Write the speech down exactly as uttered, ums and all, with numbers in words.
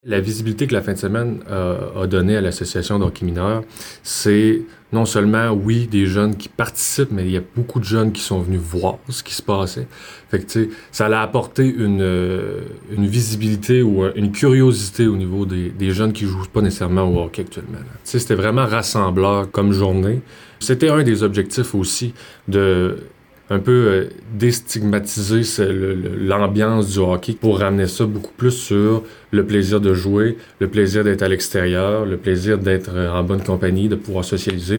La visibilité que la fin de semaine euh, a donnée à l'association de hockey mineur, c'est non seulement, oui, des jeunes qui participent, mais il y a beaucoup de jeunes qui sont venus voir ce qui se passait. Fait que, tu sais, ça a apporté une, euh, une visibilité ou une curiosité au niveau des, des jeunes qui jouent pas nécessairement au hockey actuellement. Tu sais, c'était vraiment rassembleur comme journée. C'était un des objectifs aussi de un peu euh, déstigmatiser ce- le- le- l'ambiance du hockey pour ramener ça beaucoup plus sur le plaisir de jouer, le plaisir d'être à l'extérieur, le plaisir d'être euh, en bonne compagnie, de pouvoir socialiser.